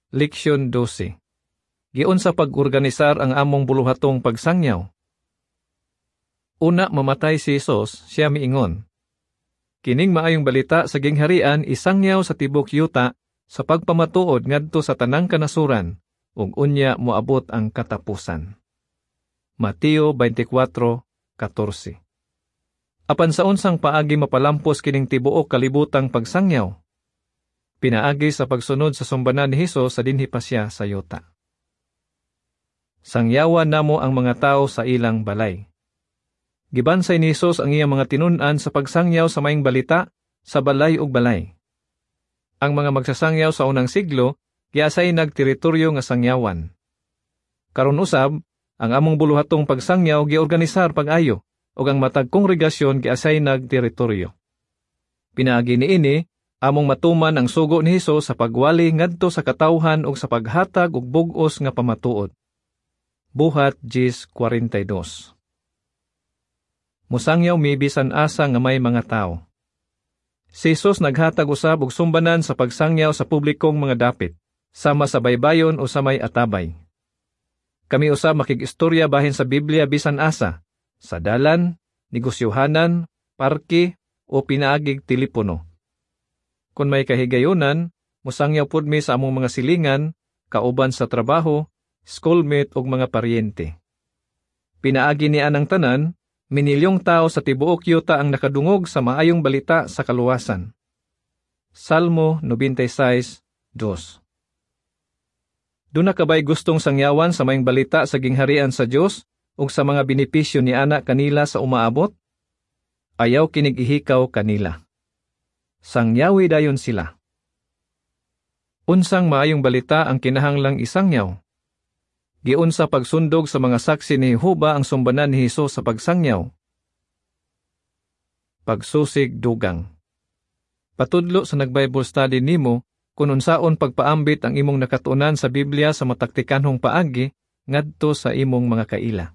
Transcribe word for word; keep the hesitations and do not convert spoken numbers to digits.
Leksyon twelve. Giun sa pag-organisar ang among buluhatong pagsangyaw. Una, mamatay si Jesus, siya miingon. Kining maayong balita sa gingharian isangyaw sa tibok yuta sa pagpamatuod ngadto sa tanang kanasuran, ug unya moabot ang katapusan. Mateo twenty-four fourteen. Apan sa unsang paagi mapalampos kining tibuok kalibutang pagsangyaw? Pinaagi sa pagsunod sa sumbanan ni Hesus sa dinhi pa siya sa yuta. Sangyawan namo ang mga tao sa ilang balay. Gibansay ni Hesus ang iyang mga tinun-an sa pagsangyaw sa maayong balita sa balay ug balay. Ang mga magsasangyaw sa unang siglo giasay nagteritoryo nga sangyawan. Karon usab, ang among buluhatong pagsangyaw giorganisar pag-ayo ug ang matag kongregasyon giasay nagteritoryo. Pinaagi niini among matuman ang sugo ni Hesus sa pagwali ngadto sa katawhan ug sa paghatag og bug-os nga pamatuod. Buhat ten forty-two. Musangyaw mi bisan asa nga may mga tawo. Si Hesus naghatag usab og sumbanan sa pagsangyaw sa publikong mga dapit, sama sa baybayon o sa may atabay. Kami usab makig-istorya bahin sa Biblia bisan asa, sa dalan, negosyohanan, parke o pinaagig telepono. Kung may kahigayonan, musangyaw pud mi sa among mga silingan, kauban sa trabaho, schoolmate ug mga paryente. Pinaagi ni anang tanan, minilyong tao sa tibuok yuta ang nakadungog sa maayong balita sa kaluwasan. Salmo ninety-six two. Duna kabay gustong sangyawan sa maayong balita sa gingharian sa Dios ug sa mga benepisyo ni ana kanila sa umaabot? Ayaw kinig ihikaw kanila. Sangyawi dayon sila. Unsang maayong balita ang kinahanglang isangyaw? Giun sa pagsundog sa mga saksi ni Jehova ang sumbanan ni Hesus sa pagsangyaw. Pagsusig dugang. Patudlo sa nag-Bible study nimo kung unsaon pagpaambit ang imong nakatunan sa Biblia sa mataktikanhong paagi ngadto sa imong mga kaila.